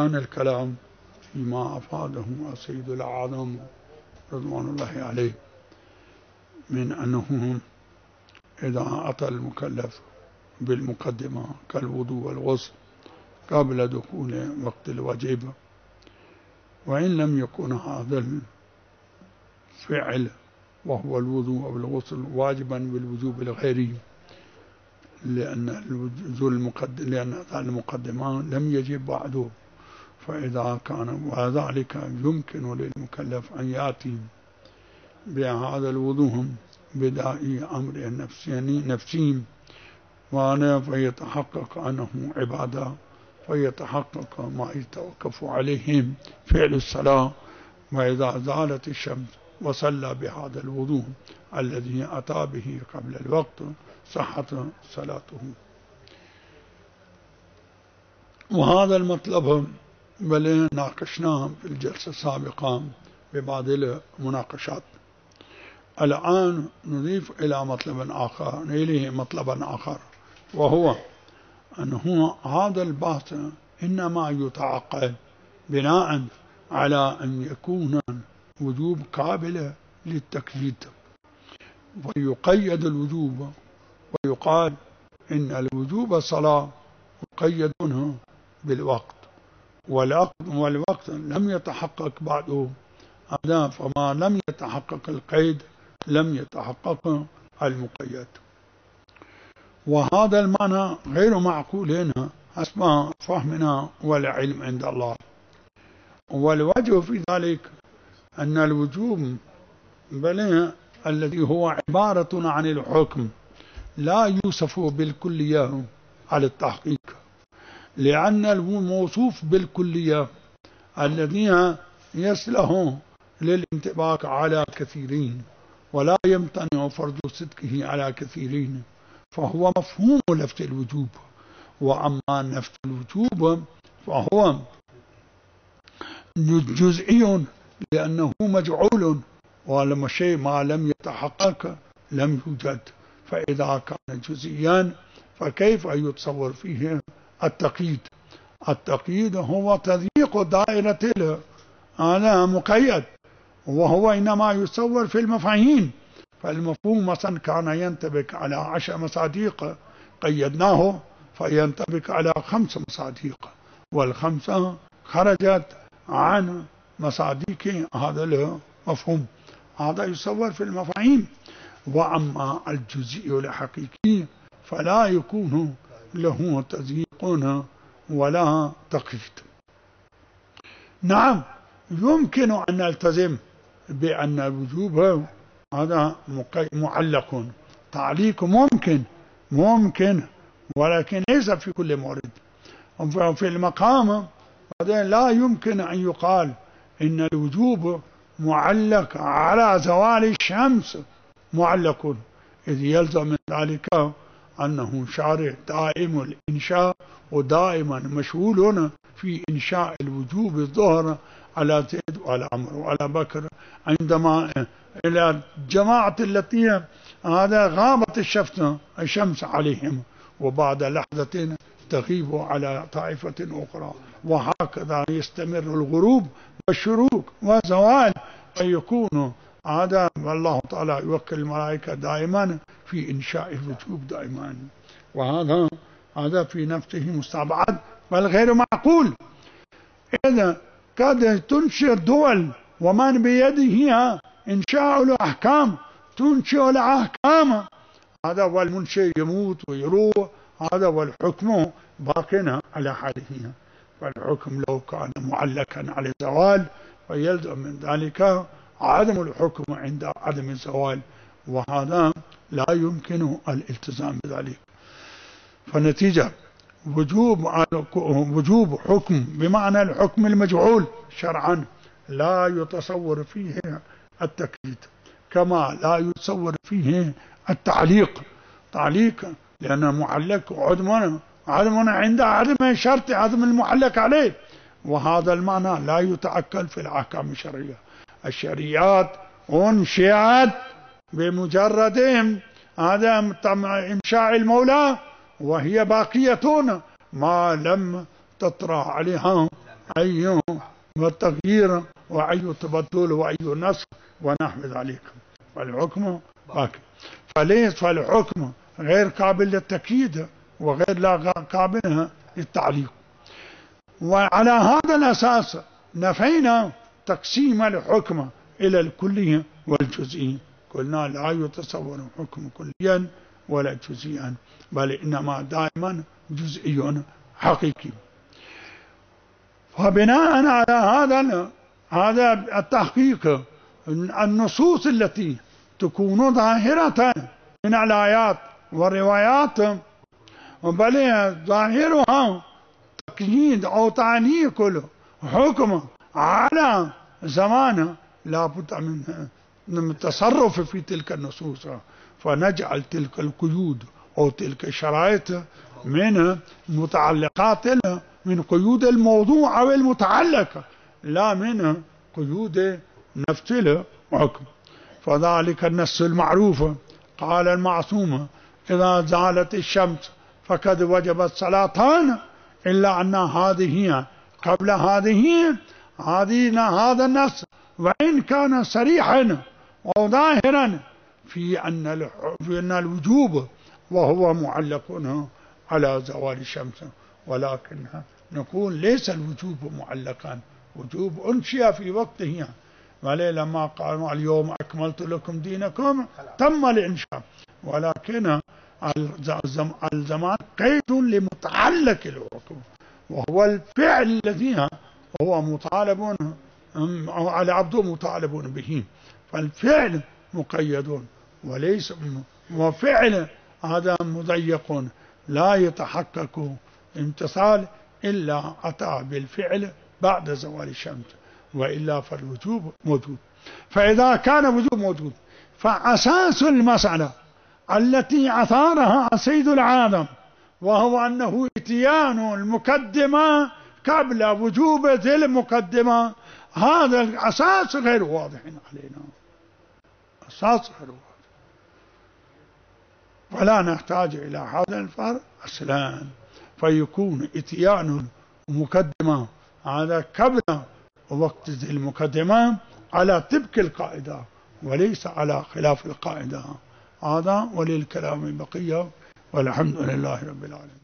كان الكلام فيما أفاده السيد الأعظم رضوان الله عليه من أنه إذا أتى المكلف بالمقدمة كالوضوء والغسل قبل دخول وقت الواجب، وإن لم يكن هذا الفعل وهو الوضوء أو الغسل واجبا بالوجوب الغيري، لأن المقدمة لم يجب بعده، فإذا كان وذلك يمكن للمكلف أن يأتي بهذا الوضوء بداء أمر نفسي وأنا فيتحقق أنه عبادة، فيتحقق ما يتوقف عليهم فعل الصلاة، وإذا زالت الشمس وصلى بهذا الوضوء الذي أتى به قبل الوقت صحت صلاته. وهذا المطلب بل ناقشناه في الجلسة السابقة ببعض المناقشات. الآن نضيف إليه مطلبا آخر، وهو أنه هذا البحث إنما يتعقد بناء على أن يكون وجوب قابل للتقييد، ويقيد الوجوب ويقال إن الوجوب صلاة مقيد بالوقت، والوقت لم يتحقق بعده هذا، فما لم يتحقق القيد لم يتحقق المقيد. وهذا المعنى غير معقول هنا حسب فهمنا والعلم عند الله. والوجه في ذلك أن الوجوب بل الذي هو عبارة عن الحكم لا يوصف بالكلية على التحقيق، لأن الموصوف بالكلية الذي يصلح للانطباق على كثيرين ولا يمتنع فرض صدقه على كثيرين فهو مفهوم لفظ الوجوب. وأما نفس الوجوب فهو جزئي لأنه مجعول، ولما شيء ما لم يتحقق لم يوجد، فإذا كان جزئيا فكيف يتصور فيه التقييد؟ التقييد هو تضييق دائرة هذا مقيد، وهو إنما يتصور في المفاهيم. فالمفهوم مثلا كان ينطبق على 10 مصادق قيدناه فينطبق على 5 مصادق، والخمسة خرجت عن مصادق هذا المفهوم، هذا يصور في المفاهيم. وأما الجزئي الحقيقي فلا يكون له تضييق ولا تقييد. نعم يمكن أن نلتزم بأن الوجوب هذا معلق، تعليق ممكن ولكن ليس في كل مورد. في المقام هذا لا يمكن أن يقال إن الوجوب معلق على زوال الشمس معلق، إذ يلزم من ذلك أنه شارع دائم الإنشاء ودائما مشغول في إنشاء الوجوب الظهر على زيد وعلى عمرو وعلى بكر، عندما إلى جماعة التي هذا غابت الشمس عليهم وبعد لحظة تغيب على طائفة أخرى، وهكذا يستمر الغروب والشروق والزوال، فيكون هذا والله تعالى يوكل الملائكة دائما في إنشاء الوجوب دائما، وهذا في نفسه مستبعد بل غير معقول. إذا قد تنشئ الدول ومن بيده إنشاء الأحكام تنشئ الأحكام، هذا والمنشئ يموت ويروح، هذا والحكم باق على حاله. فالحكم لو كان معلقا على الزوال فيلزم من ذلك عدم الحكم عند عدم الزوال، وهذا لا يمكن الالتزام بذلك. فالنتيجة وجوب حكم بمعنى الحكم المجعول شرعا لا يتصور فيه التقييد، كما لا يتصور فيه التعليق لأن معلق عدم عند عدم شرط عدم المعلق عليه، وهذا المعنى لا يتأكل في الأحكام الشرعية. الشريعات أنشئت بمجرد هذا إنشاء المولى، وهي باقية ما لم تطرأ عليها أي تغيير وأي تبدل وأي نسخ ونحو ذلك، فالحكم باقي. فليس فالحكم غير قابل للتأكيد وغير لا قابل للتعليق. وعلى هذا الأساس نفينا تقسيم الحكم إلى الكلي والجزئي، قلنا لا يتصور الحكم كليا ولا جزئيا، بل إنما دائما جزئي حقيقي. فبناء على هذا التحقيق، النصوص التي تكون ظاهرة من الآيات والروايات بل ظاهرها تقييد أو تعليق الحكم على زمان، لا بد من التصرف في تلك النصوص، فنجعل تلك القيود أو تلك الشرائط من متعلقات من قيود الموضوع أو المتعلق، لا من قيود نفس الحكم. فذلك النص المعروف قال المعصوم إذا زالت الشمس فقد وجبت صلاتان، إلا أن هذه قبل هذه هذا النص وإن كان صريحا وظاهرا في أن الوجوب وهو معلق على زوال الشمس، ولكن نقول ليس الوجوب معلقا، وجوب أنشئ في وقته، لما قالوا اليوم أكملت لكم دينكم تم الإنشاء، ولكن الزمان قيد لمتعلق الحكم وهو الفعل الذي هو مطالب أو العبد مطالب به، فالفعل مقيد وليس وفعل هذا مضيق لا يتحقق امتثال إلا أتى بالفعل بعد زوال الشمس، وإلا فالوجوب موجود. فإذا كان وجوب موجود فأساس المسألة التي أثارها سيد العالم وهو أنه إتيان المقدمة قبل وجوب ذي المقدمة، هذا الأساس غير واضح علينا، أساس غير واضح، ولا نحتاج إلى هذا الفرق أصلا، فيكون إتيان المقدمة هذا قبل وقت ذي المقدمة على طبق القاعدة وليس على خلاف القاعدة. هذا وللكلام بقية، والحمد لله رب العالمين.